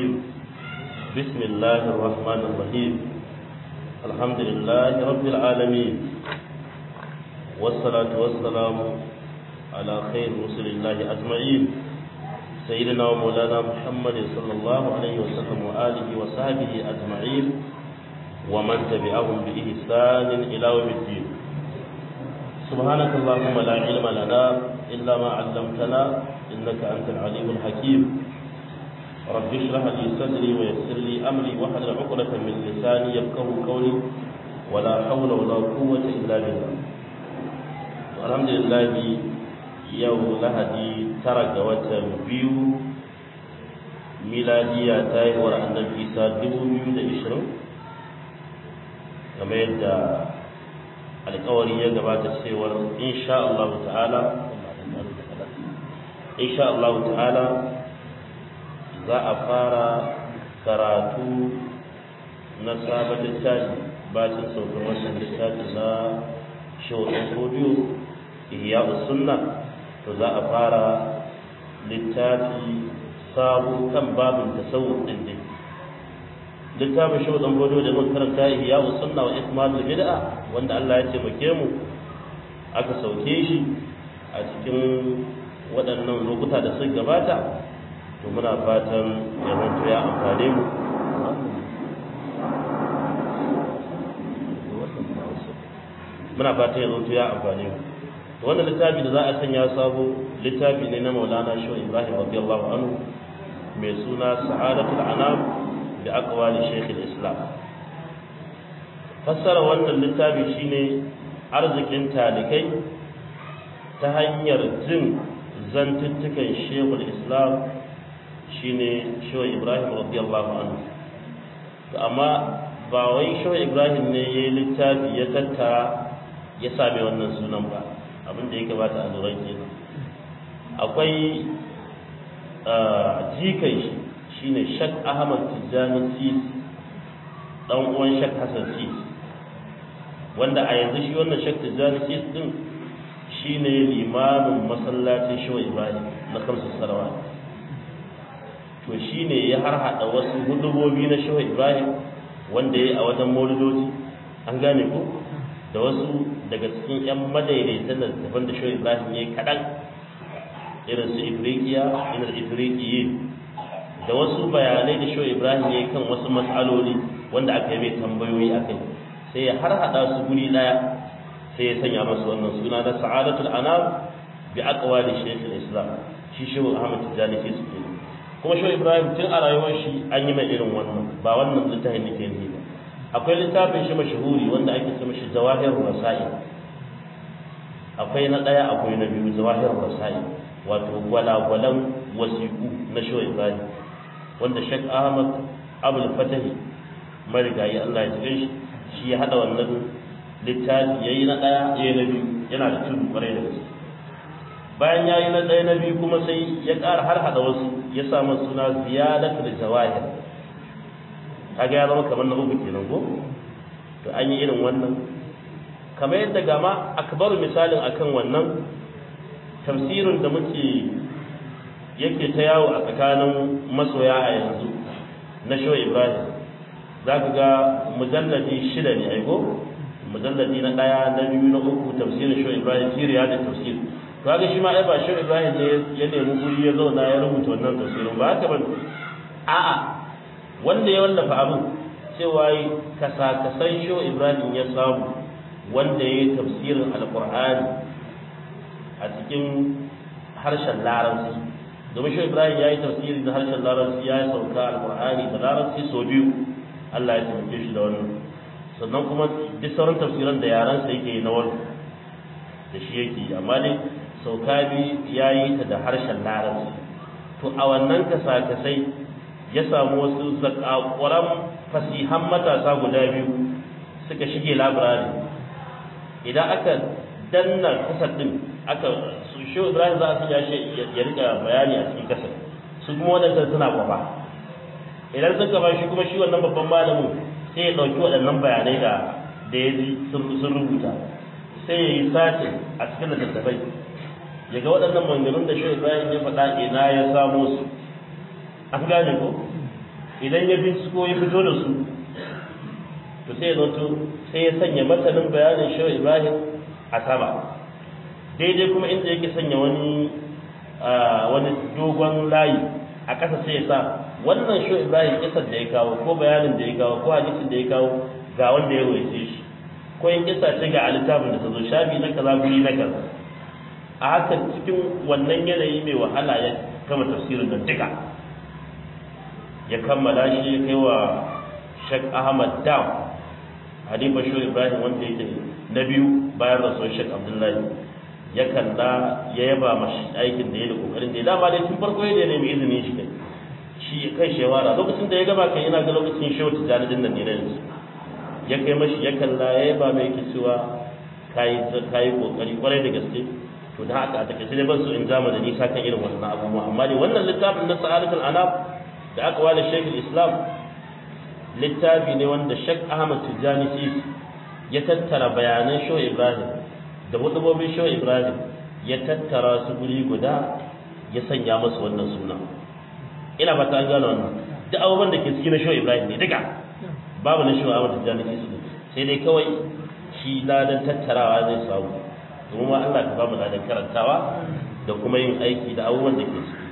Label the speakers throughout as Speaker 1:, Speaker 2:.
Speaker 1: الرجيم بسم الله الرحمن الرحيم الحمد لله رب العالمين والصلاة والسلام على خير رسل الله أجمعين سيدنا ومولانا محمد صلى الله عليه وسلم وآله وصحبه أجمعين ومن تبعهم بإحسان إلى يوم الدين سبحانك اللهم لا علم لنا إلا ما علمتنا إنك أنت العليم الحكيم رب اشرح لي صدري ويسر لي أمري واحلل عقدة من لساني يفقهوا قولي ولا حول ولا قوة إلا بالله الحمد لله يوم لهدي ترك وتنبيو ميلادية تاي ورا النبي عيسى 2020 كما يدعى alƙawari ya gabata cewar insha Allah ta'ala za a fara karatu na sabon littafi bacin saukar wannan littafi na shawar audio Ihya'us Sunnah to za a fara littafi sabo kan babin tasawuf din dai littafin shawar audio da mun karanta Ihya'us Sunnah wa Ikmalul Bid'ah wanda Allah ya taimake mu aka sauke shi a cikin waɗannan lokuta da suka gabata to muna fatan ya zanto ya amfane mu to wannan littafi da za a sanya sabo littafi ne na Maulana Shehu Ibrahim radiyallahu anhu mai suna Sa'adatul Anam bi aqwali Sheikh al-Islam fassara wannan littafi shine arzikin talikai ta hanyar jin zantuttukan Sheikhul Islam shine Shehu Ibrahim radiyallahu anhu to amma ba wai Shehu Ibrahim ne yayi littafi ya tattara ya same wannan sunan ba abin da ya gabata a lura kenan akwai jikai shine Sheikh Ahmad Tijani Sis dan uwan Sheikh Hassan Sis wanda a yanzu shi wannan Sheikh Tijani Sis din shine limamin masallacin Shehu Ibrahim na kamsa salawat to shine ya harhada wasu hudubobi na Shehu Ibrahim wanda yayi a wajen maulidoji an gane ko da wasu daga cikin ƴan madaidaitan da da Shehu Ibrahim yayi kadan irin su Ifriqiyin da wasu bayanai da Shehu Ibrahim yayi kan wasu mas'aloli wanda aka yi mai tambayoyi akai sai ya harhada su guri daya sai ya sanya masa wannan suna na Sa'adatul Anam bi aqwali Sheikh al-Islam shi Shehu Ahmad Tijani ke su kuma Shehu Ibrahim tun a rayuwar shi an yi mai irin wannan ba wannan littafin da ke yi ba akwai littafin shi mashhuri wanda ake cewa shi Zawahirur Rasail akwai na daya akwai na biyu Zawahirur Rasail wato gwalagwalan wasiqu na Shehu Ibrahim wanda Sheikh Ahmad Abdul Fatahi marigayi Allah ya tsare shi ya hada wannan littafi yayi na daya yayi na biyu yana da tudu kwarai da gaske bayan yayi na daya na biyu kuma sai ya ƙara har hada wasu ya samu suna Ziyadatul Jawahir kaga ya zama kamar na uku kenan ko to an yi irin wannan kamar yadda gama akbaru misalin akan wannan tafsirin da muke yake ta yawo a tsakanin masoya a yanzu na Shehu Ibrahim zaka ga mujalladi 6 ne aiko mujalladi na 1 na 2 na 3 tafsirin Shehu Ibrahim siriya da tafsir kaga shi ma ai ba Shehu Ibrahim ne ya nemi guri ya zauna ya rubuta wannan tafsirin ba haka bane a'a wanda ya wallafa abin cewa kasa-kasan Shehu Ibrahim ya samu wanda ya yi tafsirin alqur'ani a cikin harshen larabci domin Shehu Ibrahim ya yi tafsiri da harshen larabci ya sauka alqur'ani da larabci sau biyu Allah ya taimake shi da wannan sannan kuma duk sauran tafsiran da yaran sa yake na wani da shi yake amma dai sauka bi yayi ta da harshen larabci to a wannan kasakasai ya samu wasu zakakuran fasihan matasa guda biyu suka shige labirari idan aka danna kasar din aka su Shehu Ibrahim za su yashi ya rika bayani a cikin kasar su kuma wadannan suna kwafa idan suka ba shi kuma shi wannan babban malamin sai ya dauki waɗannan bayanai da ya ji sun rubuta sai ya yi sace a cikin littattafai ya ga waɗannan maganganun da Shehu Ibrahim ya faɗa ina ya samo su an gane ko idan ya binciko ya fito da su to sai ya sanya matanin bayanin shehu ibrahim a sama daidai kuma inda yake sanya wani dogon layi a ƙasa sai ya sa wannan shehu ibrahim kisar da ya kawo ko bayanin da ya kawo ko hadisin da ya kawo ga wanda ya roice shi ko yin kisa ce ga littafin da ta zo shafi na kaza guri na kaza a haka cikin wannan yanayi mai wahala ya kama tafsirin nan duka ya kammala shi ya kai wa Sheikh Ahmad Dam Halifa Shehu Ibrahim wanda yake na biyu bayan rasuwar Sheikh Abdullahi ya kalla ya yaba mashi aikin da ya da kokarin da ya dama dai tun farko ya nemi izinin shi shi kai shewara lokacin da ya gaba kai ina ga lokacin Shehu Tijjani din nan ne da ya kai mashi ya kalla ya yaba mai yake cewa kai kokari kwarai da gaske to da haka a takaice ne ban so in zama da nisa kan irin wannan abubuwa amma dai wannan littafin na Sa'adatul Anam da aka wale Sheikh Islam littafi ne wanda Sheikh Ahmad Tijjani ya tattara bayanan Shehu Ibrahim da hudubobin Shehu Ibrahim ya tattara su guri guda ya sanya masa wannan suna ina fata an gano wannan duk abubuwan da ke cikin Shehu Ibrahim ne duka babu na Shehu Ahmad Tijjani sai dai kawai shi ladan tattarawa zai samu kuma Allah ta ba mu ladan karantawa da kuma yin aiki da abubuwan da ke ciki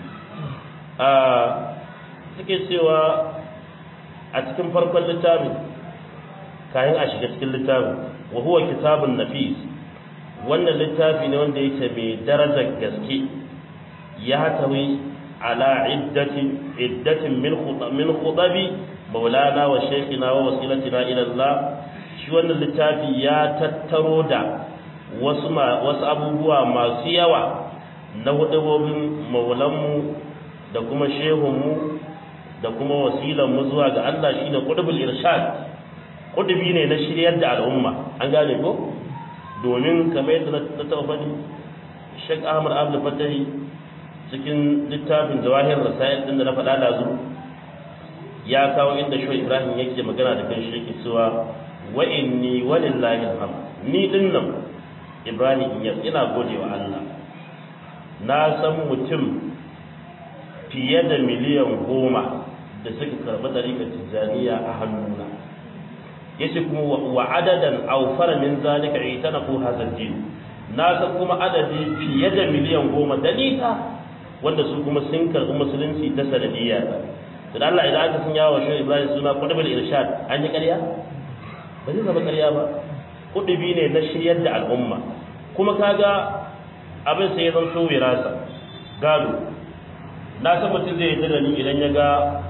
Speaker 1: suke cewa a cikin farkon littafin kayan a shiga cikin littafin wa huwa kitabun nafis wannan littafi ne wanda yake mai darajar gaske ya tawi ala iddatin min khutabi maulana wa shaykhina wa wasilatina ila Allah shi wannan littafi ya tattaro da wasu abubuwa masu yawa na hudubobin maulanmu da kuma shehunmu da kuma wasilanmu zuwa ga Allah shine qutbul irshad qutubi ne na shiryar da al'umma an gane ko domin kamar yadda na taɓa faɗi Sheikh Ahmad Abdul Fatahi cikin littafin Jawahir Rasail din da na faɗa da zu ya kawo inda Shehu Ibrahim yake magana da kan shi yake cewa wa inni walillahi alhamd ni dinnan Ibrahim ina godewa Allah na san mutum fiye da miliyan 10 da suka karɓi ɗariƙar Tijjaniya a hannuna yace kuma wa adadan awfara min zalika itanafu hadha din na san kuma adadi fiye da miliyan 10 da nita wanda su kuma sun karɓi musulunci ta sanadiyya to Allah idan aka sun yawo Shehu Ibrahim suna qutbul irshad an yi ƙarya ba zai zama ƙarya ba kudubi ne na shiryar da al'umma kuma kaga abin sai ya zanto wirasa gado na san mutum zai yi da ni idan ya ga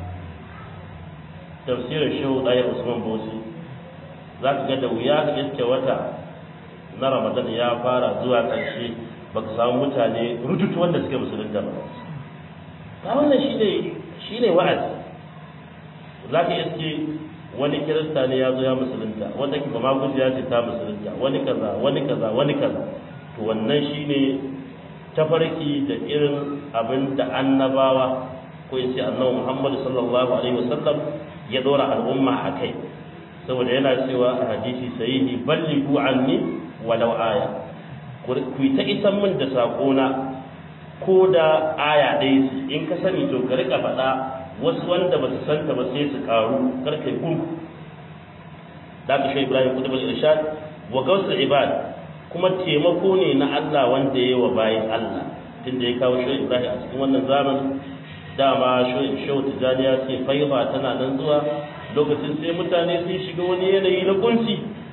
Speaker 1: tafsirin Shehu Dayar Usman Bauchi za ka ga da wuya ka iske wata na Ramadan ya fara zuwa ƙarshe ba ka samu mutane rututu wanda suke musulunta ba ta wannan shi ne wa'azi za ka iske wani kirista ne ya zo ya musulunta wanda ba ma gujiya ce ta musulunta wani kaza to wannan shi ne tafarki da irin abin da annabawa ko in ce annabi Muhammad sallallahu alaihi wasallam ya dora al'umma a kai saboda yana cewa a hadisi sahihi ballighu anni walau aya ku ta isan min da sakona ko da aya ɗaya ce in ka sani to ka rika faɗa wasu wanda ba su santa ba sai su karu karkai kun da ka shi Ibrahim kutubul irshad wa gausul ibad kuma taimako ne na Allah wanda yayi wa bayin Allah tunda ya kawo shi Ibrahim a cikin wannan zamanin dama Shehu Tijjani ya ce faiba tana nan zuwa lokacin sai mutane sun shiga wani yanayi na kunci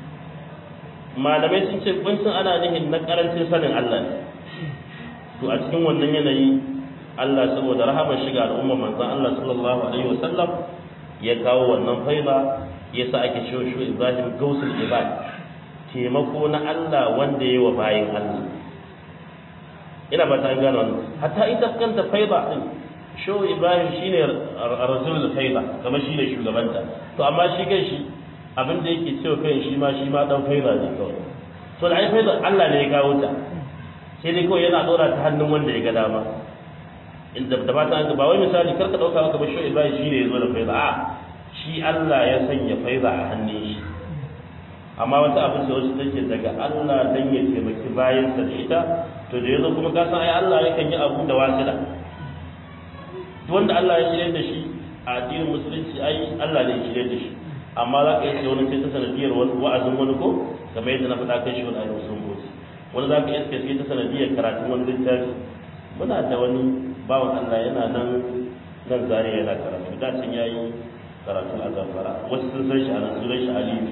Speaker 1: malamai sun ce kuncin ana nihin na karancin sanin Allah ne to a cikin wannan yanayi Allah saboda rahamar shiga al'umma manzon Allah sallallahu alaihi wasallam ya kawo wannan faiba yasa ake Shehu Ibrahim gausul ibad taimako na Allah wanda yayi wa bayin Allah ina ba ta gano wannan hatta ita kanta faiba din Shehu Ibrahim shine rasulul faiba kamar shine shugabanta to amma shi kai shi abin da yake cewa kai shi ma dan faiba ne kawai to da ai faiba Allah ne ya kawo ta sai dai kawai yana dora ta hannun wanda ya ga dama inda da ba ta ba wai misali karka dauka ka ba Shehu Ibrahim shine yazo da faiba a shi Allah ya sanya faiba a hannun shi amma wata abin da wasu take daga Allah dan ya taimaki bayan sa da ita to da yazo kuma ka san ai Allah yakan yi abu da wasila wanda Allah ya shirye da shi a addinin musulunci ai Allah ne ya shirye da shi amma za ka yi ce wani sai ta sanadiyar wa'azin wani ko kamar yadda na faɗa kan shi wani ayyukan sun boci wani za ka yi sai ta sanadiyar karatun wani littafi muna da wani bawan Allah yana nan zariya yana karatu da can yayi karatu a Zamfara wasu sun san shi a nan sunan shi Aliyu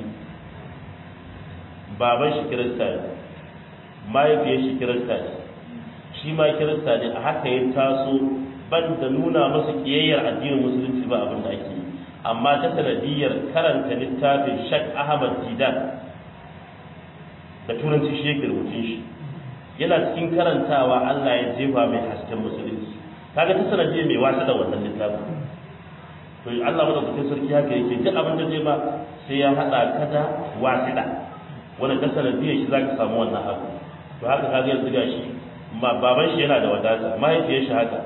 Speaker 1: baban shi kirista ne mahaifiyar shi kirista ne shi ma kirista ne a haka ya taso ban da nuna masa kiyayyar addinin musulunci ba abin da ake yi amma ta sanadiyar karanta littafin Sheikh Ahmad Didan da turanci shi yake rubutun shi yana cikin karantawa Allah ya jefa mai hasken musulunci kaga ta sanadiyar mai wasa da wannan littafin to Allah madaukakin sarki haka yake duk abin da zai ba sai ya hada ka da wasida wanda ta sanadiyar shi zaka samu wannan abu to haka kaga yanzu gashi baban shi yana da wadata mahaifiyar shi haka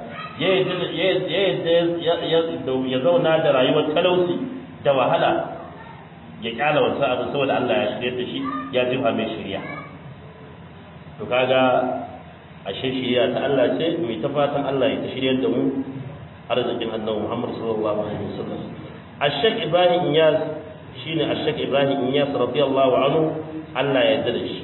Speaker 1: ya zauna da rayuwar talauci da wahala ya kyala wasu abin saboda Allah ya shirya da shi ya jefa mai shirya to kaga ashe shirya ta Allah ce mai ta fatan Allah ya ta shiryar da mu arzikin annabi Muhammad sallallahu alaihi wasallam Ash-Shaykh Ibrahim Iyas shine Ash-Shaykh Ibrahim Iyas radiyallahu anhu Allah ya yarda da shi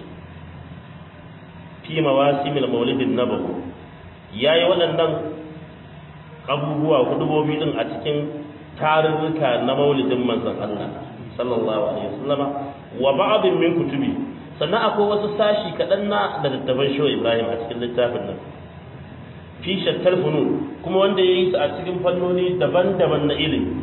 Speaker 1: fi mawasimil maulidin nabawi yayi waɗannan abubuwa hudubobi din a cikin tarurruka na maulidin manzon Allah sallallahu alaihi wasallam wa ba'd min kutubi sannan akwai wasu sashi kadan na da dattaban Shehu Ibrahim a cikin littafin nan fi shattal funun kuma wanda yayi su a cikin fannoni daban-daban na ilimi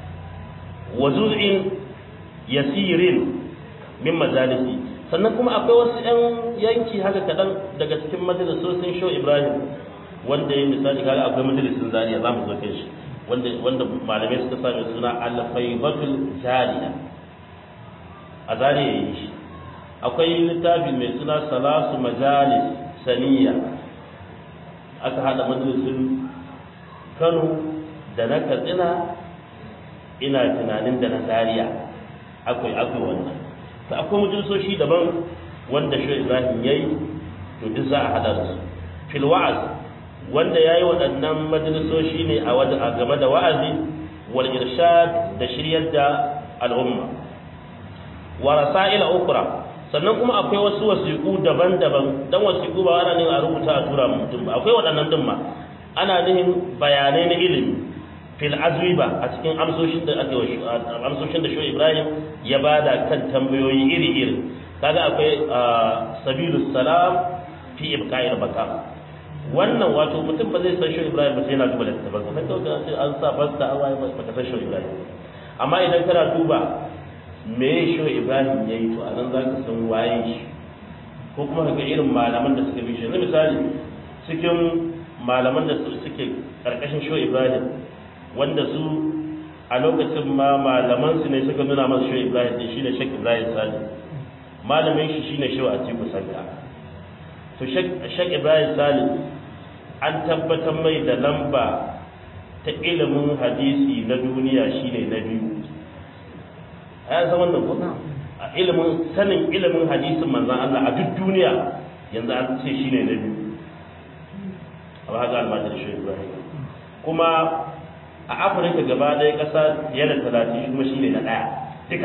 Speaker 1: wa zuz'in yasirin min majalisi sannan kuma akwai wasu ƴan yanki haka kadan daga cikin majalisosin Shehu Ibrahim wanda ya misali kaga akwai majalisin Zaria zamu zo kai shi wanda malamai suka sami suna al-faybatul jariya a Zaria yayin shi akwai littafi mai suna salasu majalis saniya aka hada majalisin Kano da na Katsina ina tunanin da na Zaria akwai wannan to akwai majalisoshi daban wanda Shehu Ibrahim yayi to duk za a hada su fil wa'az wanda yayi waɗannan majalisoshi ne a game da wa'azi wal irshad da shiryar da al'umma wa rasail ukra sannan kuma akwai wasu wasiqu daban-daban dan wasiqu ba ana ne a rubuta a tura mutum ba akwai waɗannan din ma ana nihin bayanai na ilimi fil azwiba a cikin amsoshin da Shehu Ibrahim ya bada kan tambayoyi iri-iri kaga akwai sabilus salam fi ibqa'il baka wannan wato mutum ba zai san Shehu Ibrahim ba sai yana duba littafin sa kawai sai an sa fasta awai ba ka san Shehu Ibrahim amma idan kana duba me Shehu Ibrahim yayi to anan zaka san waye shi ko kuma kaga irin malaman da suka bi shi misali cikin malaman da suke karkashin Shehu Ibrahim wanda su a lokacin ma malaman su ne suka nuna masa Shehu Ibrahim din shine Sheikh Ibrahim Sani malamin shi shine Shehu Atiku Sanka to Sheikh Ibrahim Sani an tabbatar mai da lamba ta ilimin hadisi na duniya shine na biyu a yanzu wannan ko a sanin ilimin hadisin manzon Allah a duk duniya yanzu an ce shine na biyu a haka almajar Shehu Ibrahim kuma a Afirka gaba ɗaya ƙasa fiye da 30 kuma shine na ɗaya duka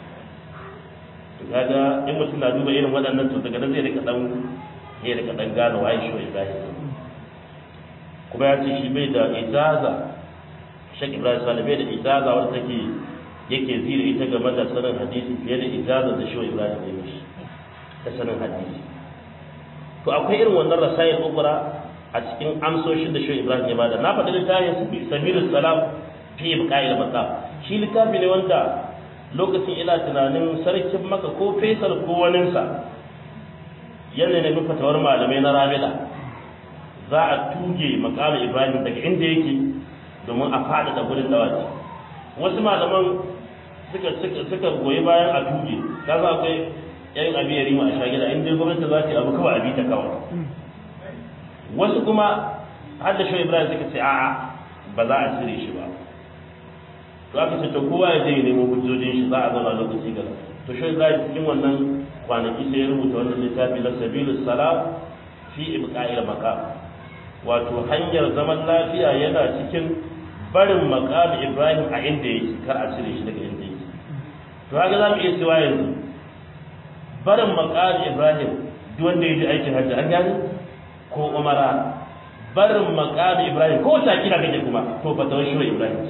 Speaker 1: to kaga in mutum na duba irin waɗannan to daga nan zai rika dan gano waye Shehu Ibrahim kuma ya ce shi bai da ijaza Sheikh Ibrahim Sani bai da ijaza wanda take yake zira ita game da sanin hadisi fiye da ijaza da Shehu Ibrahim ya mishi ta sanin hadisi to akwai irin wannan rasail ukra a cikin amsoshin da Shehu Ibrahim ya bada na faɗi littafin Sabilus Salam fi ibqa'il maqam shi littafi ne wanda lokacin ina tunanin sarkin Makka ko Faisal ko waninsa yana ne fatawar malamai na Rabida za a tuge maqam Ibrahim daga inda yake domin a fada da gurin dawaci wasu malaman suka goyi bayan a tuge kaza akwai yayin abiyari ma a shagida inda gwamnati za ta yi abu kawai abi ta kawai wasu kuma har da Shehu Ibrahim suka ce a'a ba za a cire shi ba to aka ce to kowa ya je nemo hujjojin shi za a zauna lokaci gaba to Shehu Ibrahim cikin wannan kwanaki sai ya rubuta wannan littafi na Sabilus Salam fi ibqa'il maqam wato hanyar zaman lafiya yana cikin barin maqam Ibrahim a inda yake kar a cire shi daga inda yake to haka zamu iya cewa yanzu barin maqam Ibrahim duk wanda yaji aikin hajji an gane ko umara barin maqam Ibrahim ko ta kira kake kuma to fa tawashu Ibrahim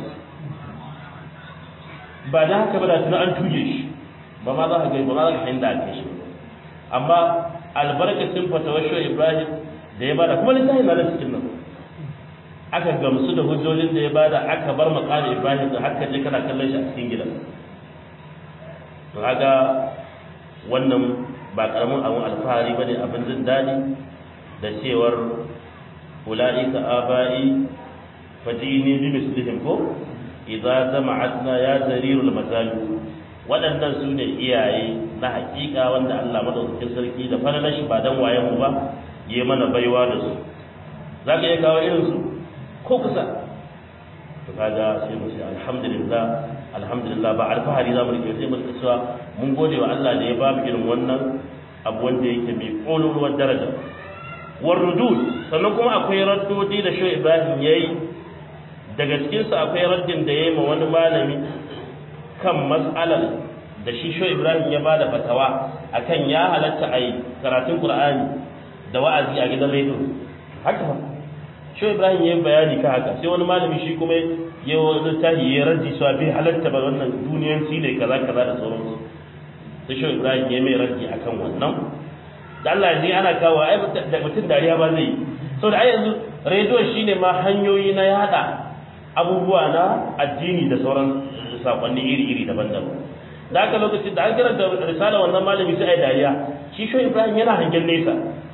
Speaker 1: ba da haka ba da tuna an tuje shi ba ma za ka ga ba ma za ka inda ake shi amma albarkacin fatawashu Ibrahim da ya bada kuma littafin na cikin nan aka gamsu da hujjojin da ya bada aka bar maqam Ibrahim da haka je kana kallon shi a cikin gidan to kaga wannan ba karamin abun alfahari bane abin jin dadi da cewar ulaika abai fajini bi mislihim ko idza zama'atna ya zarirul mazalu waɗannan su ne iyaye na hakika wanda Allah madaukakin sarki da falalar shi ba dan wayen mu ba yayi mana baiwa da su zaka iya kawo irin su ko kusa to kaga sai mu ce alhamdulillah ba alfahari zamu rike sai mu cewa mun gode wa Allah da ya ba mu irin wannan abu wanda yake mai kololuwar daraja warudud sannan kuma akwai raddodi da Shehu Ibrahim yayi daga cikin su akwai raddin da yayi ma wani malami kan mas'alar da shi Shehu Ibrahim ya bada fatawa akan ya halatta ai karatun Qur'ani da wa'azi a gidan radio haka fa Shehu Ibrahim ya bayani ka haka sai wani malami shi kuma ya wani tahi ya raddi su bai halatta ba wannan duniyanci ne kaza da sauransu sai Shehu Ibrahim ya mai raddi akan wannan da Allah yanzu ana kawo ai mutum dariya ba zai saboda ai yanzu radio shine ma hanyoyi na yada abubuwa na addini da sauran sakonni iri daban-daban da aka lokacin da an karanta risala wannan malami sai ai dariya shi Shehu Ibrahim yana hangen nesa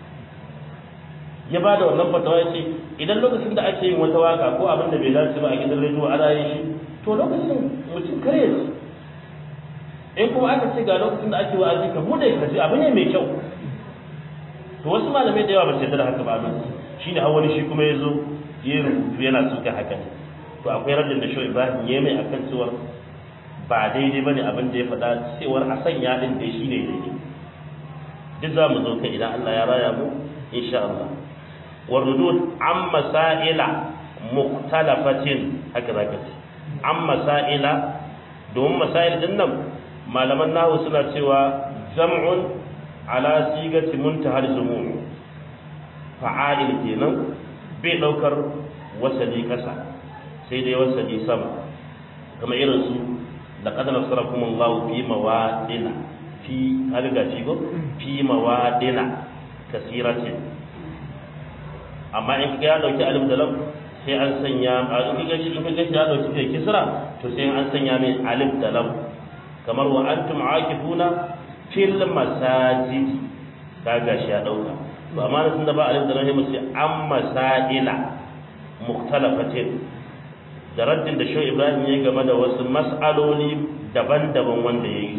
Speaker 1: ya ba da wannan fatawa ya ce idan lokacin da ake yin wata waka ko abin da bai dace ba a gidan rediyo ana yin shi to lokacin mutum kare shi in kuma aka ce ga lokacin da ake wa'azi ka bude ka ji abu ne mai kyau to wasu malamai da yawa ba su yarda da haka ba abin shine har wani shi kuma ya zo ya rubutu yana suka haka ne to akwai raddin da Shehu Ibrahim ya mai akan cewa ba daidai bane abin da ya faɗa cewar a sanya din da shi ne daidai duk za mu zo kai idan Allah ya raya mu insha Allah والردود عن مسائل مختلفة هكذا كده عن مسائل دون مسائل جنم ما لمن نحو سنة سوى جمع على صيغة منتهى الزموم فعائل كينا بلوكر وسدي كسا سيدي وسدي سما كما يرسو لقد نصركم الله في موادنا في هذا في موادنا كثيرة amma in ka ya dauki alif da lam sai an sanya in ka ya dauki da kisra to sai an sanya mai alif da lam kamar wa antum aakifuna fil masajid kaga shi ya dauka to amma tunda ba alif da lam sai an masaila mukhtalafatin da raddin da Shehu Ibrahim ya game da wasu mas'aloli daban-daban wanda yayi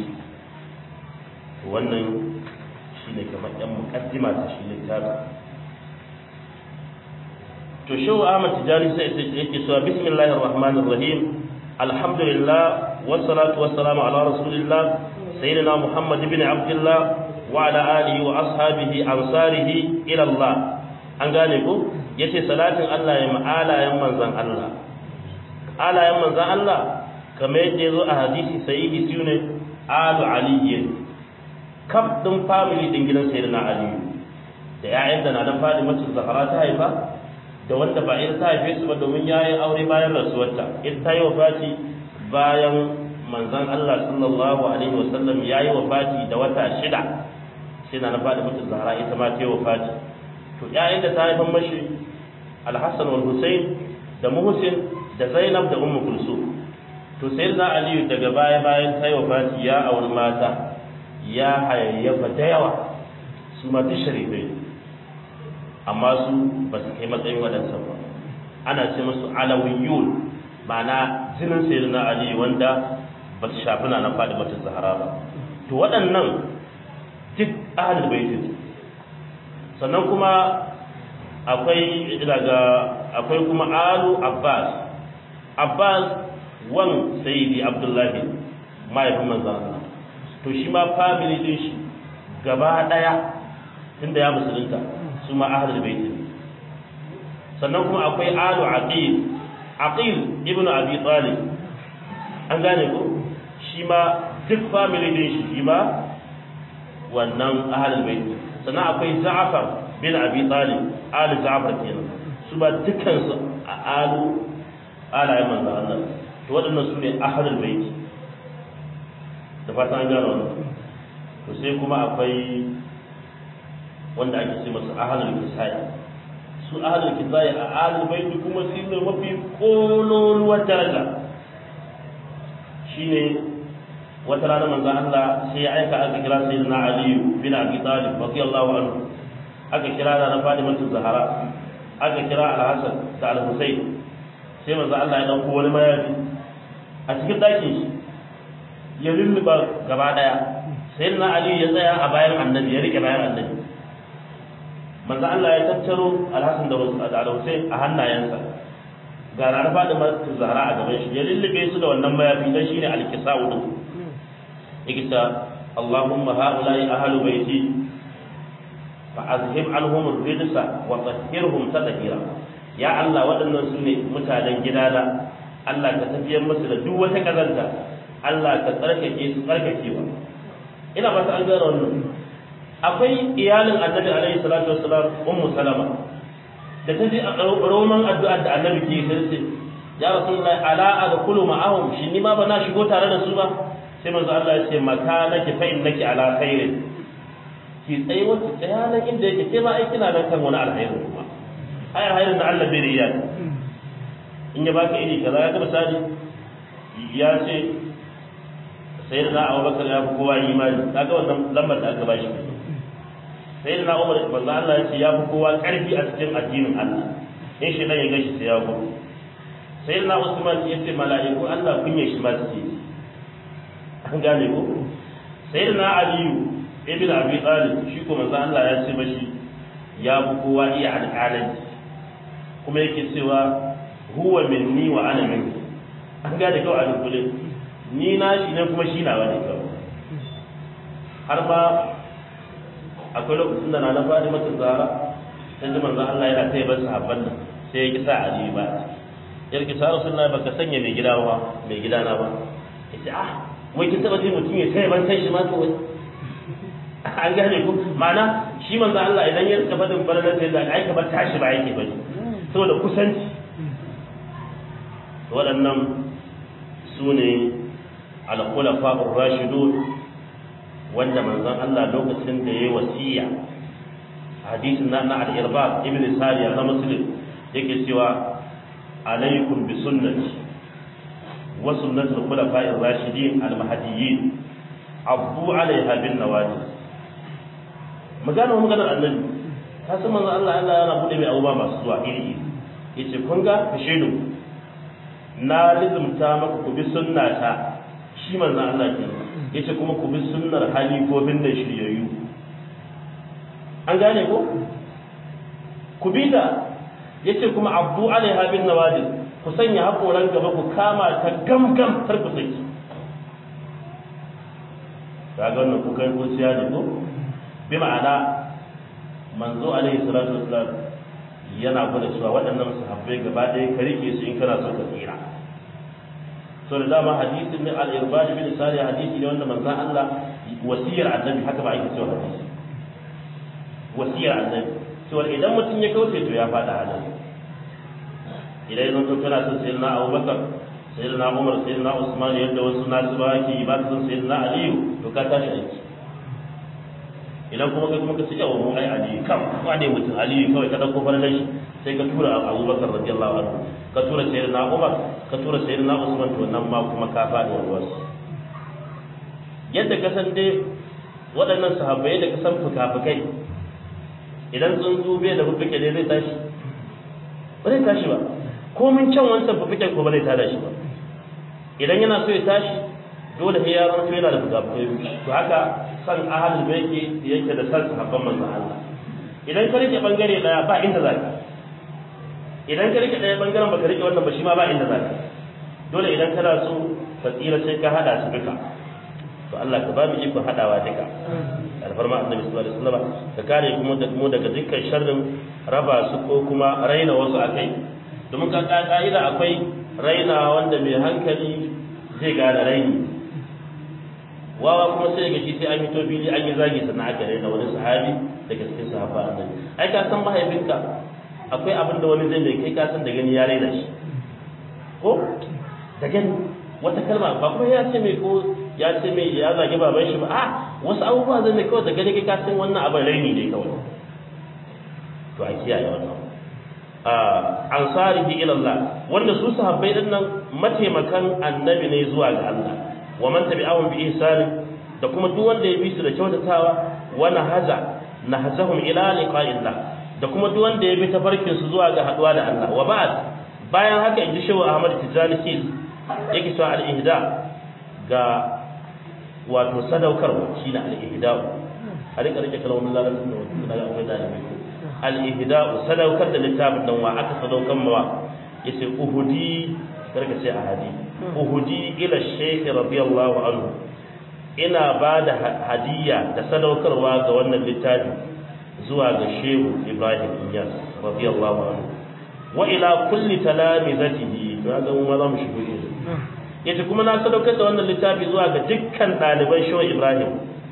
Speaker 1: wannan shine kamar ɗan muqaddima ta shi littafin to Shehu Ahmad Tijani sai yake cewa bismillahir rahmanir rahim alhamdulillah wassalatu wassalamu ala rasulillah sayyidina Muhammad ibn Abdullah wa ala alihi wa ashabihi ansarihi ila Allah an gane ko yace salatin Allah ya ma'alayan manzon Allah alayan manzon Allah kamar yadda yazo a hadisi sahihi sune alu aliyyin kaf din family din gidan sayyidina Ali da ƴaƴan da na Fatima Zahra ta haifa da wanda ba ita ta haife su ba domin yayi aure bayan rasuwarta ita ta yi wafati bayan manzon Allah sallallahu alaihi wasallam yayi wafati da wata 6 sai na Fatima Zahra ita ma ta yi wafati to ƴaƴan da ta haifan mashi Al-Hassan wal Hussein da Muhsin da Zainab da Ummu Kulsum to sai da Ali daga bayan ta yi wafati ya auri mata ya hayayyafa da yawa su ma tashrifai amma su ba su kai matsayin wadansa ba ana ce musu alawiyun ma'ana jinin sayyidina Ali wanda ba su shafi na Fatima Zahra ba to waɗannan duk ahlul bait sannan kuma akwai kuma alu Abbas wan sayyidi Abdullahi mahaifin manzon Allah to shi ma family din shi gaba daya tunda ya musulunta su ma ahlul bait sannan kuma akwai alu Aqil Aqil ibn Abi Talib an gane ko shi ma duk family din shi ma wannan ahlul bait sannan akwai Ja'far bin Abi Talib ali Ja'far kenan su ba dukkan su alayen manzo Allah to waɗannan su ne ahlul bait da fatan an gano wannan to sai kuma akwai wanda ake ce masa ahlul kisaya su ahlul kisaya a ahlul bait kuma su ne mafi kololuwar daraja shine wata rana manzo Allah sai ya aika aka kira sayyidina Ali bin Abi Talib radiyallahu anhu aka kira da Fatima Zahra aka kira Al-Hasan da Al-Husayn sai manzo Allah ya dauko wani mayafi a cikin dakin shi ya lulluba gaba daya sayyidina Ali ya tsaya a bayan annabi ya rike bayan annabi manzo Allah ya tattaro Al-Hasan da Al-Husayn a hannayensa ga ranar Fatima Zahra a gaban shi ya lullube su da wannan mayafi dan shine al-kisa'u din ikita Allahumma haula'i ahlu baiti fa'azhib anhum ar-rijsa wa tahhirhum tadhira ya Allah waɗannan su ne mutanen gidana Allah ka tafiyar musu da duk wata kazanta Allah ka tsarkake su tsarkakewa ina ba ta an gano wannan akwai iyalin Annabi alaihi salatu wassalam ummu salama da ta ji a roman addu'ar da Annabi ke sai ya rasulullahi ala adkhulu ma'ahum shi ni ma ba na shigo tare da su ba sai manzo Allah ya ce makanaki fa innaki ala khairin ki tsaye wata tsaya nan inda yake ke ma ai kina nan kan wani alheri kuma ai alherin da Allah bai riya in ya baka iri kaza ya ga misali ya ce sayyidina Abubakar ya fi kowa imani kaga wannan lambar da aka bashi sayyidina Umar manzo Allah ya ce ya fi kowa karfi a cikin addinin Allah in shi dan ya gashi sai ya gudu sayyidina Usman ya ce mala'iku Allah kunye shi ma suke an gane ko sayyidina aliyu ibn abi talib shi ko manzo Allah ya ce mashi ya bu kowa iya alƙalanci kuma yake cewa huwa minni wa ana minni an gane kawai a dukule ni na shi ne kuma shi na wani kawai har ba akwai lokacin da na fadi mata zara sai da manzo Allah yana taya bar sahabban nan sai ya kisa aliyu ba yar kisa rasulullahi baka sanya mai gidana ba yace wai kin taba ji mutum ya sai ban kai shi ma to wai an gane ko ma'ana shi manzo Allah idan ya rika fadin barnar sai da ai kamar tashi ba yake bane saboda kusanci waɗannan su ne al-khulafa ar-rashidun wanda manzon Allah lokacin da yayi wasiya hadisin na al-Irbad ibn Sariya na Muslim yake cewa alaikum bi sunnati وسنة الخلفاء الراشدين المهديين عضوا عليها بالنواجذ magana annabi ta san manzo Allah yana bude mai abubuwa masu zuwa iri yace kun ga kashidu na lizumta maka ku bi sunnata shi manzo Allah ke yace kuma ku bi sunnar halifofin da shiryayyu an gane ko ku bi da yace kuma abdu alaiha bin nawajid ku sanya haƙoran gaba ku kama ta gamgam kar ku saki kaga wannan ku kai ko siya ne ko bi ma'ana manzo alaihi salatu wassalam yana gwada cewa waɗannan sahabbai gaba ɗaya ka rike su in kana son ka tsira so da dama hadisin min al-irbad bin sari hadisi ne wanda manzo Allah wasiyar annabi haka ba ake cewa hadisi wasiyar annabi to idan mutum ya kauce to ya fada halin idan yanzu kana son sayyidina Abubakar sayyidina Umar sayyidina Usman yadda wasu nasu ba ke ba su son sayyidina Aliyu to ka tashi aiki idan kuma kai kuma ka tsaya wa mu ai Aliyu kam wane mutum Aliyu kawai ka dauko faran shi sai ka tura Abubakar radiyallahu anhu ka tura sayyidina Umar ka tura sayyidina Usman to nan ma kuma ka fadi wasu yadda ka san dai waɗannan sahabbai da ka san fuka-fukai idan tsuntsu bai da fuka ne zai tashi ba zai tashi ba komin can wancan fuka ko ba zai tada shi ba idan yana so ya tashi dole sai ya ranto yana da fuka-fukai to haka san ahlul baiti yake da san sahabban manzon Allah idan ka rike bangare daya ba inda zaka idan ka rike daya bangaren baka rike wannan ba shi ma ba inda zaka dole idan kana so ka tsira sai ka hada su duka to Allah ka ba mu iko hadawa duka alfarma annabi sallallahu alaihi wasallam ka kare mu daga dukkan sharrin raba su ko kuma raina wasu akai domin ka ka'ida akwai raina wanda mai hankali zai gane raini, wawa kuma sai ga shi sai an fito fili an yi zagi sannan aka raina wani sahabi daga cikin sahaba annabi. Ai ka san mahaifinka akwai abin da wani zai mai kai ka san da gani ya raina shi ko da gani wata kalma ba kuma ya ce mai ko ya ce mai ya zagi baban shi ba a wasu abubuwa zai mai kawai da gani kai ka san wannan abin raini ne kawai. To a kiyaye wannan ansarihi ila Allah, wanda su sahabbai din nan mataimakan annabi ne zuwa ga Allah, wa man tabi'ahum bi ihsan, da kuma duk wanda ya bi su da kyautatawa, wa nahazahum ila liqa'illah, da kuma duk wanda ya bi tafarkin su zuwa ga haduwa da Allah. Wa ba'd, bayan haka inji Shehu Ahmad Tijani Sis yake cewa al-ihda ga wato sadaukarwa shine al-ihda, a rika rike kalmomin larabci da wasu daga akwai dalibai. Al-ihda sadaukar da littafin nan wa aka sadaukan mawa yace uhudi karka ce ahadi, uhudi ila shaykh radiyallahu anhu, ina bada hadiya da sadaukarwa ga wannan littafi zuwa ga Shehu Ibrahim Inyas radiyallahu anhu, wa ila kulli talamizatihi, ga mu ma za mu shigo shi yace kuma na sadaukar da wannan littafi zuwa ga dukkan daliban Shehu Ibrahim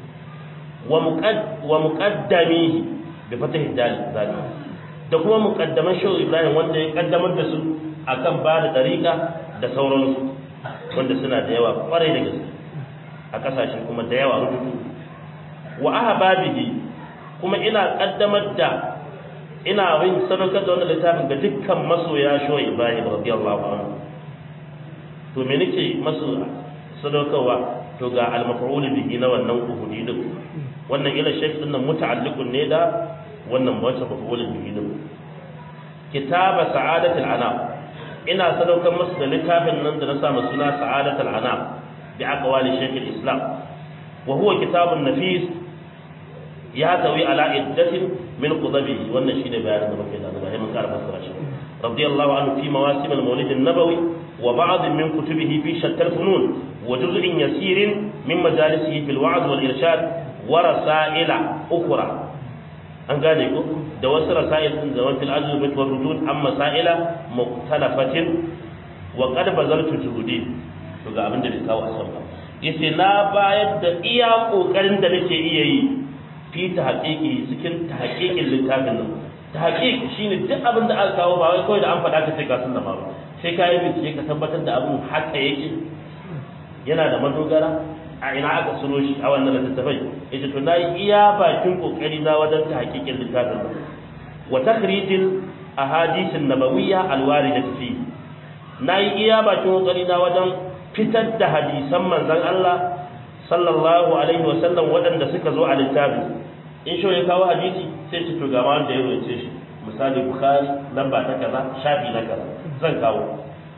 Speaker 1: wa muqaddamihi da fatahi dalil da kuma muqaddaman Shehu Ibrahim wanda ya kaddamar da su akan ba da dariqa da sauransu wanda suna da yawa kwarai da gaske a kasashen kuma da yawa rubutu. Wa ahbabihi, kuma ina kaddamar da ina yin sadaukar da wannan littafin ga dukkan masoya Shehu Ibrahim radiyallahu anhu. To me nake masu sadaukarwa? To ga al-maf'ul bihi na wannan uhudi din, wannan ila shaykh din nan muta'alliqun ne da wannan wata maf'ulun bihi din. Kitaba sa'adatul anam, ina sadaukar musu da littafin nan da na sa masa suna sa'adatul anam bi aqwali shaykh al-islam, wa huwa kitabun nafis ya tawi ala iddatin min qudabihi. Wannan shine bayanin da muke da ga mun karanta fassara shi radiyallahu anhu fi mawasim al-mawlid an-nabawi wa ba'd min kutubihi fi shatta al-funun wa juz'in yasirin min majalisihi fil wa'd wal irshad wa rasaila ukhra. An gane ko da wasu rasail din zaman fil ajub wa rudud amma masaila mukhtalafatin wa qad bazaltu juhudi. To ga abin da bai kawo asan ba, yace na bayar da iya kokarin da nake iya yi fi tahqiqi cikin tahqiqin littafin nan. Tahqiq shine duk abin da aka kawo ba wai kawai da an faɗa ka sai ka sunna ba, sai ka yi bincike ka tabbatar da abin haka yake, yana da madogara, a ina aka suno shi a wannan littafai. Yace to nayi iya bakin kokari na wajen tahqiqin littafin nan. Wa takhrijil ahadith an-nabawiyya al-waridah fi, nayi iya bakin kokari na wajen fitar da hadisan manzon Allah sallallahu alaihi wa sallam wadanda suka zo a littafin. In shi ya kawo hadisi sai ce to ga wanda ya rubuce shi, misali Bukhari lamba ta kaza, shafi na kaza, zan kawo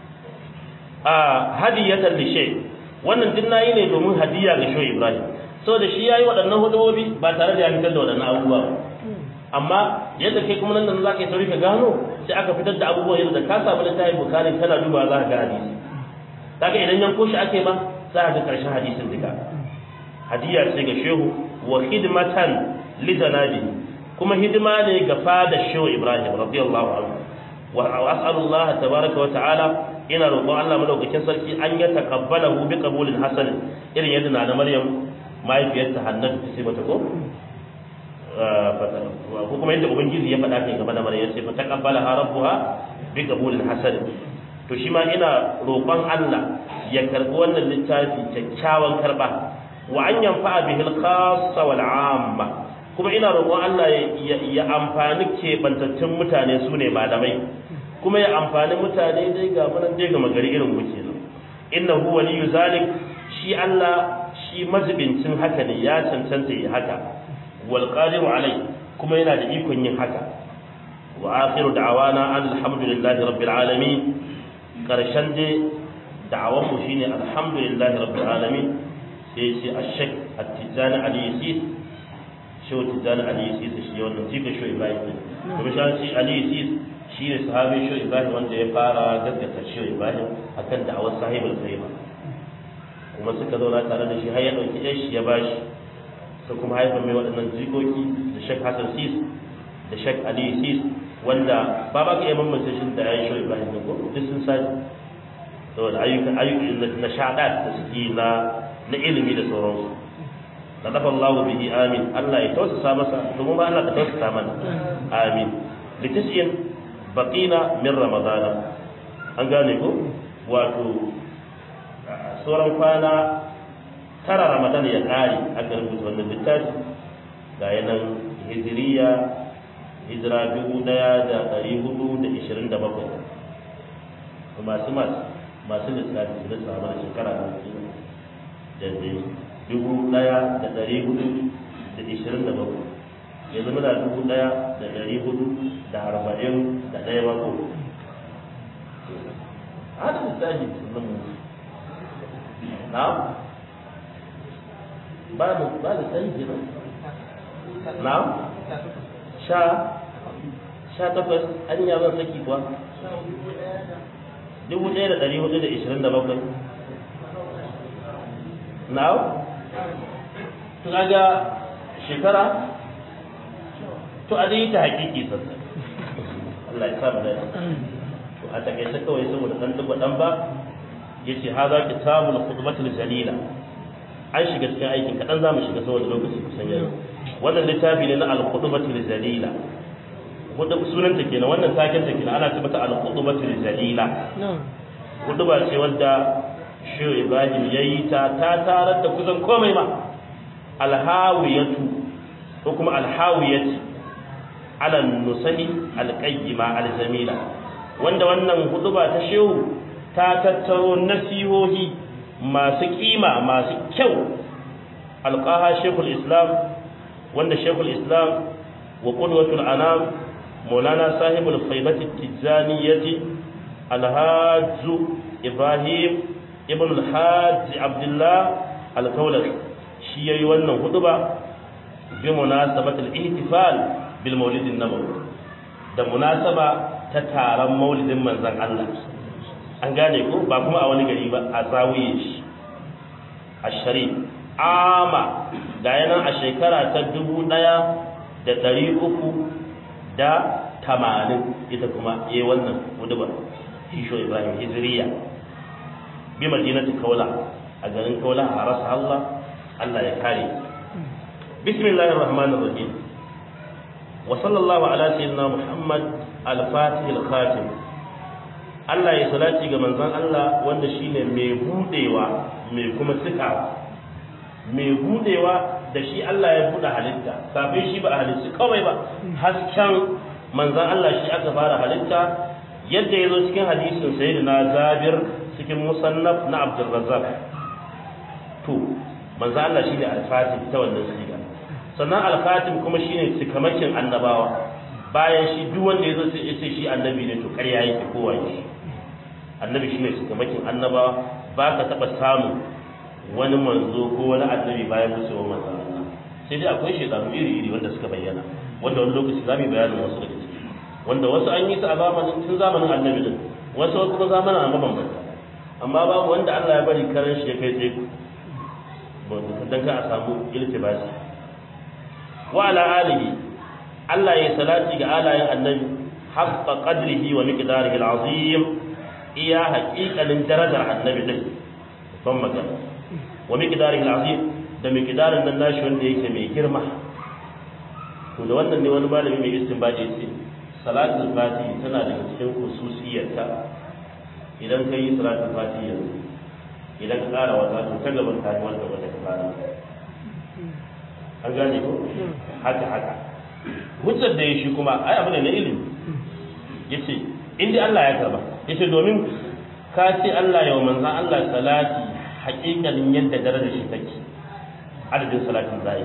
Speaker 1: hadiyatan li shay. Wannan din nayi ne domin hadiya ga Shehu Ibrahim, saboda shi yayi waɗannan hudubobi ba tare da ya fitar da waɗannan abubuwa ba. Amma yadda kai kuma nan zaka yi sauri ka gano, sai aka fitar da abubuwa yadda ka samu littafin Bukhari kana duba za ka ga hadisi, kaga idan yanko shi ake ba za ka ga karshen hadisin duka. Hadiya ce ga Shehu wa khidmatan li janabi, kuma hidima ne ga fada Shehu Ibrahim radiyallahu anhu. Wa as'alullaha tabaraka wa ta'ala, ina roƙon Allah madaukakin sarki an ya taqabbalahu bi qabulin hasan, irin yadda na Maryam mahaifiyarta Hannatu ta ce mata ko kuma yadda ubangiji ya faɗa kai game da Maryam, sai fa taqabbalaha rabbuha bi qabulin hasan. To shi ma ina roƙon Allah ya karɓi wannan littafi kyakkyawan karɓa, wa an yanfa'a bihi al-khassa wal 'amma, kuma ina roƙon Allah ya amfani keɓantattun mutane su ne malamai, kuma ya amfani mutane dai ga munan dai ga magari irin mu kenan. Innahu waliyyu zalik, shi Allah shi majibincin haka ne, ya cancanta yi haka. Wal qadiru alai, kuma yana da ikon yin haka. Wa akhiru da'wana alhamdulillahi rabbil alamin, karshen dai da'awar mu shine alhamdulillahi rabbil alamin. Sai shi Sheikh At-Tijani Ali Sis, Shehu Tijani Ali Sis shi wannan jikin Shehu Ibrahim. Kuma shi Ali Sis shi ne sahabin Shehu Ibrahim wanda ya fara gaskata Shehu Ibrahim akan da'awar sahibul khayma, kuma suka zauna tare da shi har ya dauki shi ya bashi, sai kuma haifar mai waɗannan jikoki da Sheikh Hassan Sis da Sheikh Ali Sis, wanda ba ka iya mamanta shi da yayin shi Ibrahim ko duk sun sani saboda ayyukan na shaɗa da suke na ilimi da sauransu da dafa Allah bihi amin Allah ya tausasa masa domin ba Allah ka tausasa mana amin litis'in baqina min ramadana an gane ko wato sauran kwana tara ramadan ya kare aka rubuta wannan littafi ga yanan hijira 1427 masu lissafi da samun shekara da dai 1427 ya zama da 1441 mako hada lissafi sunan na ba da sai kenan na sha takwas an yi ban saki kuwa 1427 now to kaga shekara to a dai ta hakiki sosai Allah ya sa mu da to a takaice kawai saboda dan duba dan ba yace haza kitabul khutbatul jalila an shiga cikin aikin kadan zamu shiga saboda lokaci kusan yau wannan littafi ne na al-khutbatul jalila wanda sunan ta kenan wannan taken ta kenan ana tabbata al-khutbatul jalila khutba ce wanda Shehu Ibrahim yayi ta tarar da kusan komai ma al-hawiyatu ko kuma al-hawiyati ala nusahi al-qayyima al-jamila wanda wannan khutba ta Shehu ta tattaro nasihohi masu kima masu kyau alqaha Sheikhul Islam wanda Sheikhul Islam wa qudwatul anam Maulana sahibul faibati tijaniyyati Alhajj Ibrahim ibn al-Hajj Abdullah al-Kaulahi shi yayi wannan hutuba bi munasabatil ihtifal bil maulid an-nabawi da munasaba ta taron maulidin manzon Allah an gane ko ba kuma a wani gari ba a zawiye shi ashari ama da yana a shekara ta 1380 ita kuma yayi wannan hudubar Sho Ibrahim Hijriya bi madinati Kaula a garin Kaula a rasa Allah ya kare bismillahir rahmanir rahim wa sallallahu ala sayyidina Muhammad al-fatih al-khatim Allah ya salati ga manzon Allah wanda shine mai budewa mai kuma tsikawa mai budewa da shi Allah ya bude halitta kafin shi ba a halitta kawai ba hasken manzon Allah shi aka fara halitta yadda yazo cikin hadisin sayyidina Jabir cikin musannaf na Abdul Razzaq to manzon Allah shine al-Fatih ta wannan siga sannan al-Khatim kuma shine cikamakin annabawa bayan shi duk wanda yazo sai ya ce shi annabi ne to ƙarya yake kowa shi annabi shine cikamakin annabawa ba ka taba samu wani manzo ko wani annabi bayan musuwa manzo Allah sai dai akwai shedanu iri wanda suka bayyana wanda wani lokaci zamu bayanin wasu daga ciki wanda wasu an yi su a zamanin tun zamanin annabi din wasu kuma zamanin annabi bambanta amma babu wanda Allah ya bari karan shi ya kai tsaye dan ka a samu iltibasi wa ala alihi Allah ya salati ga alayen annabi haqqa qadrihi wa miqdarihi al-azim iya haqiqanin darajar annabi din ban magana wa miqdarihi al-azim da miqdarin nan nashi wanda yake mai girma to da wannan ne wani malami mai istinbaji yace salatul fatihi tana daga cikin khususiyarta idan kai salatul fatihi yanzu idan ka ƙara wata to ta gaban ta wanda wanda ka fara an gane ko haka hujjar da shi kuma ai abu ne na ilimi yace in dai Allah ya karba yace domin ka ce Allah ya wa manzon Allah salati haƙiƙanin yadda darajar shi take adadin salatin zai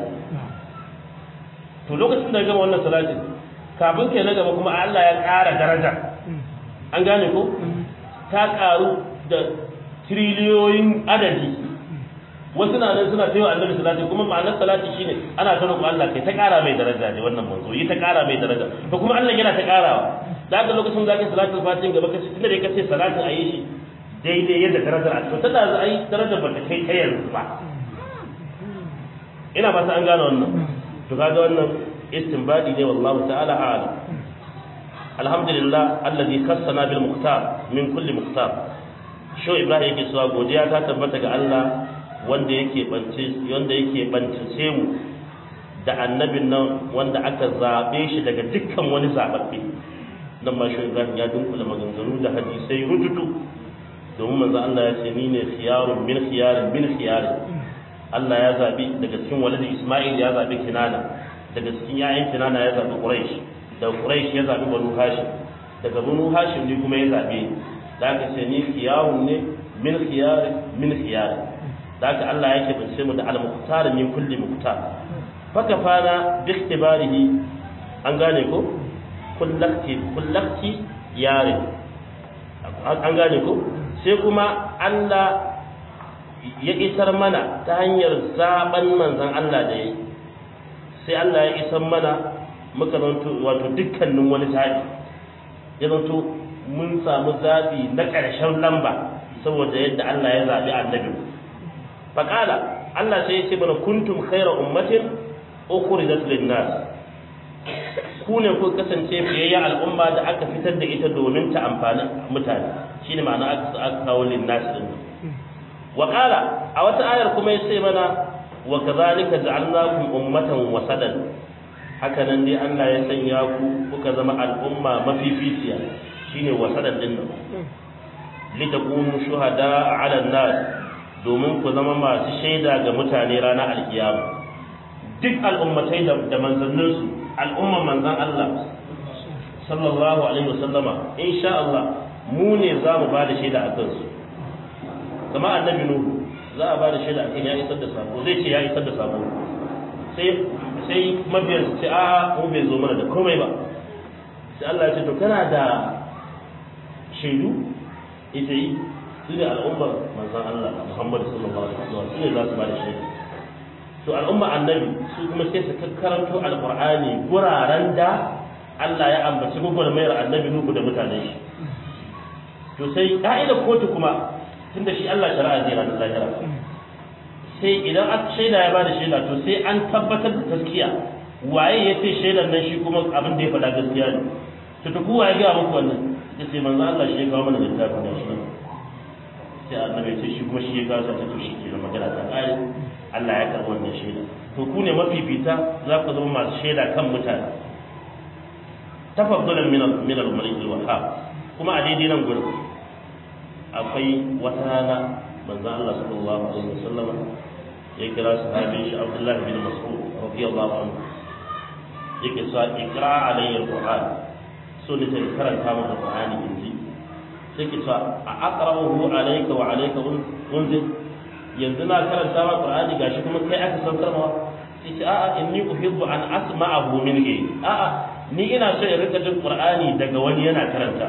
Speaker 1: to lokacin da gama wannan salatin kafin kai na gaba kuma Allah ya ƙara daraja an gane ko ta ƙaru da triliyoyin adadi wasu na nan suna taiwa annabi salati kuma ma'anar salati shine ana ta roƙo Allah kai ta ƙara mai daraja ne wannan manzo yi ta ƙara mai daraja to kuma Allah yana ta ƙarawa da haka lokacin da kake salatul fatiha gaba kace tunda da kace salatin ayi shi daidai yadda darajar a to tada za ayi darajar ba ta kai ta yanzu ba ina ba ta an gane wannan to kaga wannan istinbadi ne wallahi ta'ala a'lam alhamdulillah alladhi khassana bil mukhtar min kulli mukhtar. Sho Ibrahim yake cewa godiya ta tabbata ga Allah wanda yake bance mu da annabin nan wanda aka zabe shi daga dukkan wani zababbe. Dan ma Sho Ibrahim ya dunkula maganganu da hadisai rututu domin manzo Allah ya ce ni ne khiyarun min khiyarin min khiyarin. Allah ya zabi daga cikin walidi Isma'il ya zabi Kinana, daga cikin yayin Kinana ya zabi Quraysh, daga Quraysh ya zabi Banu Hashim, daga Banu Hashim ne kuma ya zabe da aka ce ni khiyarun ne min khiyarin min khiyarin. Da aka Allah yake bace mu da al-muqtar min kulli muqtar. Faka fana bi ikhtibarihi an gane ko kullakti yare an gane ko sai kuma Allah ya isar mana ta hanyar zaben manzon Allah da yayi sai Allah ya isar mana muka zanto wato dukkanin wani tabi ya zanto mun samu zabi na ƙarshen lamba saboda yadda Allah ya zabi annabi faqala Allah sai ya ce mana kuntum khayra ummatin ukhrijat lin-nas ku ne ku kasance fiyayya al'umma da aka fitar da ita domin ta amfani mutane shine ma'ana aka kawo lin-nas din wa qala a wata ayar kuma yace mana wa kadhalika ja'alnakum ummatan wasadan haka nan dai Allah ya sanya ku kuka zama al'umma mafificiya shine wasadan din nan litakunu shuhada 'ala an-nas domin ku zama masu shaida ga mutane ranar alkiyama duk al'ummatai da manzanninsu al'umman manzan Allah sallallahu alaihi wasallama insha Allah mu ne za mu ba da shaida a kansu kama annabi nuhu za a ba da shaida akan ya isar da sako zai ce ya isar da sako sai mabiyan su ce a mu bai zo mana da komai ba sai Allah ya ce to kana da shaidu ita yi su ne al'ummar manzan Allah Muhammad sallallahu alaihi wasallam su ne za su ba da shaida to al'umma annabi su kuma sai su karanto alqur'ani guraren da Allah ya ambaci gwagwarmayar annabi nuhu da mutanen shi to sai ka'idar kotu kuma tunda shi Allah shari'a zai ranar lahira sai idan aka shaida ya bada shaida to sai an tabbatar da gaskiya waye ya ce shaidar nan shi kuma abin da ya faɗa gaskiya ne to ta ku waye ga muku wannan sai sai manzo Allah shi ya kawo mana littafin da shi sai annabi ce shi kuma shi ya kawo ta to shi ke magana ta kai Allah ya karɓi wannan shaida to ku ne mafifita za ku zama masu shaida kan mutane tafaddulan min al-malik al-wahhab kuma a daidai nan gurin akwai wata rana manzo Allah sallallahu alaihi wasallam ya kira sahabin shi Abdullah bin Mas'ud radiyallahu anhu yake sa ikra alayhi al-Qur'an so ne ta karanta maka Qur'ani inji sai ke sa a aqra'uhu alayka wa alayka unzil yanzu na karanta maka Qur'ani gashi kuma kai aka saukar mawa sai ce a'a inni uhibbu an asma'ahu minni a'a ni ina so in rika jin Qur'ani daga wani yana karanta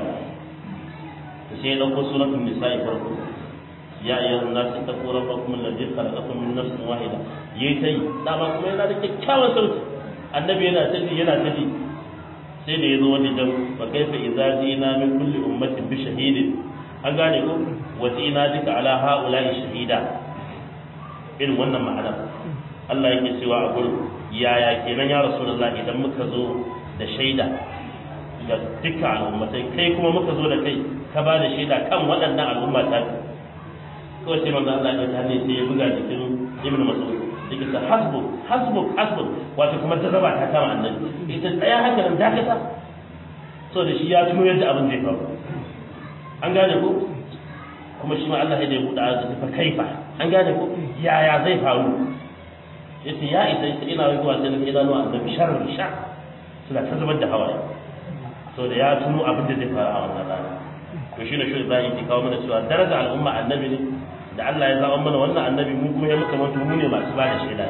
Speaker 1: sai da ko suratul nisa'i farko ya ayyuhan nasu taqu rabbakum alladhi khalaqakum min nafsin wahida yayi tai dama kuma yana da kyakkyawan sauti annabi yana tafi sai da yazo wani dan fa kaifa idza jina min kulli ummatin bi shahidin an gane ko wa jina dika ala haula'i shahida irin wannan ma'ana Allah yake cewa a gurin yaya kenan ya rasulullahi idan muka zo da shaida ga dukkan al'ummatai kai kuma muka zo da kai ka ba da shaida kan waɗannan al'umma ta kawai sai manzo Allah ya tane sai ya buga jikin Ibn Mas'ud yake ta hasbuk wato kuma ta zaba ta kama annabi ita tsaya haka nan dakata so da shi ya tuno yadda abin zai faru an gane ko kuma shi ma Allah ya buɗa da ta kaifa an gane ko yaya zai faru yace ya isa ina zuwa sai na idanu annabi sharri sha suna ta zubar da hawaye so da ya tuno abin da zai faru a wannan rana to shine shi Ibrahim ke kawo mana cewa daraja al'umma annabi ne da Allah ya zaba mana wannan annabi mu kuma ya muka mutu mu ne masu ba da shaida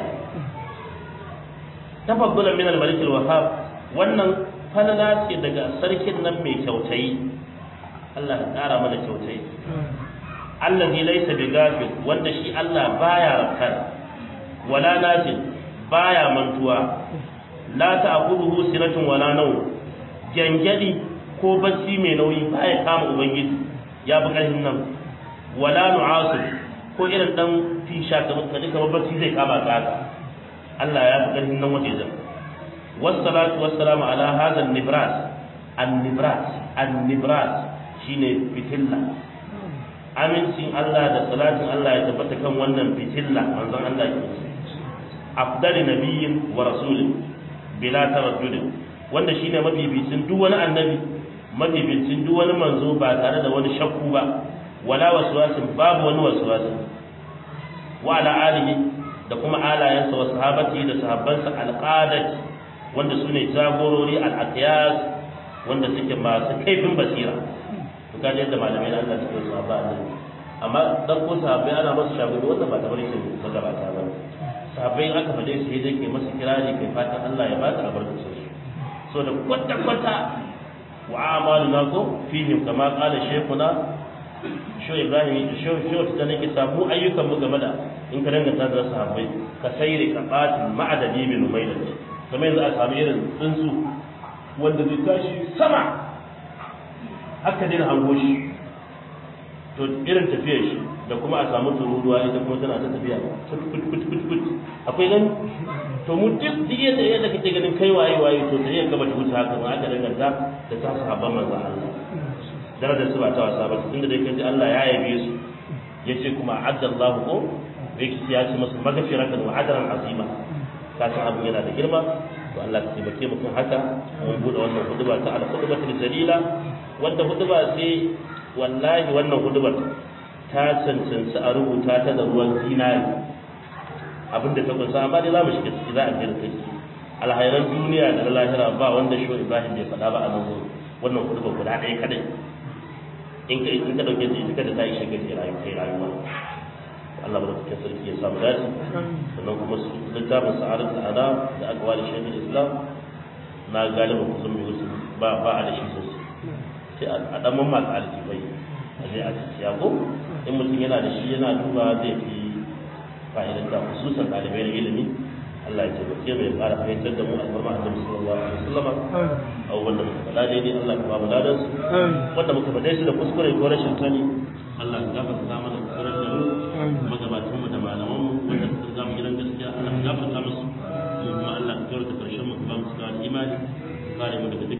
Speaker 1: tafaddulan min al-malik al-wahhab wannan falala ce daga sarkin nan mai kyautayi Allah ya kara mana kyautayi allazi laysa bighafil wanda shi Allah baya rakar wala najin baya mantuwa la ta'khudhuhu sinatun wala nawm gangadi ko bacci mai nauyi baya kama ubangiji ya bi karhin nan wala nu'asu ko irin dan fisha kamar bacci zai kama ka Allah ya fi karhin nan waje da wassalatu wassalamu ala hadha an-nibras annibrat shine fitilla. Amincin Allah da salatin Allah ya tabbata kan wannan fitilla manzon Allah ke afdali nabiyyin wa rasulin bila taraddud, wanda shine mabibicin duk wani annabi, mabibicin duk wani manzo ba tare da wani shakku ba, wala waswasin, babu wani waswasi. Wa ala alihi da kuma alayansa wa sahabati da sahabbansa alqadat, wanda sune jagorori al-aqyas, wanda suke masu kaifin basira. to kaje yadda malamai na Allah suke sahaba Allah, amma dan ko sahabbai ana masa shagudi wanda ba ta bari shi magabata ba. Sahabbai aka fade su sai ke masa kirari kai fatan Allah ya ba ta albarkacin su. So da kwata wa amaluna ko fihim kama qala shaykhuna Sho Ibrahim da nake samu ayyukan mu game da in ka danganta da sahabbai ka sayri qabatin ma'adadi bin umayda, kamar yanzu a samu irin tsuntsu wanda zai tashi sama haka dai hango shi, to irin tafiyar shi da kuma a samu tururuwa ita kuma tana ta tafiya kut akwai gani. To mu duk yadda kake ganin kai waye to sai ka bata wuce haka ba aka danganta da ta sahabban manzon Allah. Darajar su ba ta wasa ba, tunda da yake Allah ya yabe su yace kuma addallahu ko bai ya ce masu magfiratan wa ajran azima. Ka san abu yana da girma, to Allah ya taimake mu kan haka. Mun bude wannan huduba ta al-khutbatul jalila, wanda huduba sai wallahi wannan hudubar ta cancanci a rubuta ta da ruwan zinari abinda ta kunsa, amma dai za mu shiga ciki, za a jira kai alhairan duniya da na lahira ba wanda shi Ibrahim bai faɗa ba a nan wannan hudubar guda ɗaya kadai. In ka dauke ta ita da ta yi shagali rayuwa. Allah barkatun sarki ya samu dace. Sannan kuma littafin sa'adat al'ada da aka wani shehul Islam na galibin kusan mai wasu ba a da shi sosai, sai a dan mamma ta aljibai a zai a cikiya ko in mutum yana da shi yana duba zai fi fa'idan da hususan ɗalibai da ilimi. Allah ya taimake mu ya ƙara fahimtar da mu alfarma annabi sallallahu alaihi wasallam abubuwan da muka faɗa daidai Allah ya ba mu ladan su, wanda muka faɗe su da kuskure ko rashin sani Allah ya gafarta mana kuskuren da mu, magabatan mu da malaman mu wanda suka ga mu gidan gaskiya Allah ya gafarta musu, kuma Allah ya kawo da karshen mu ba mu cika imani, kare mu daga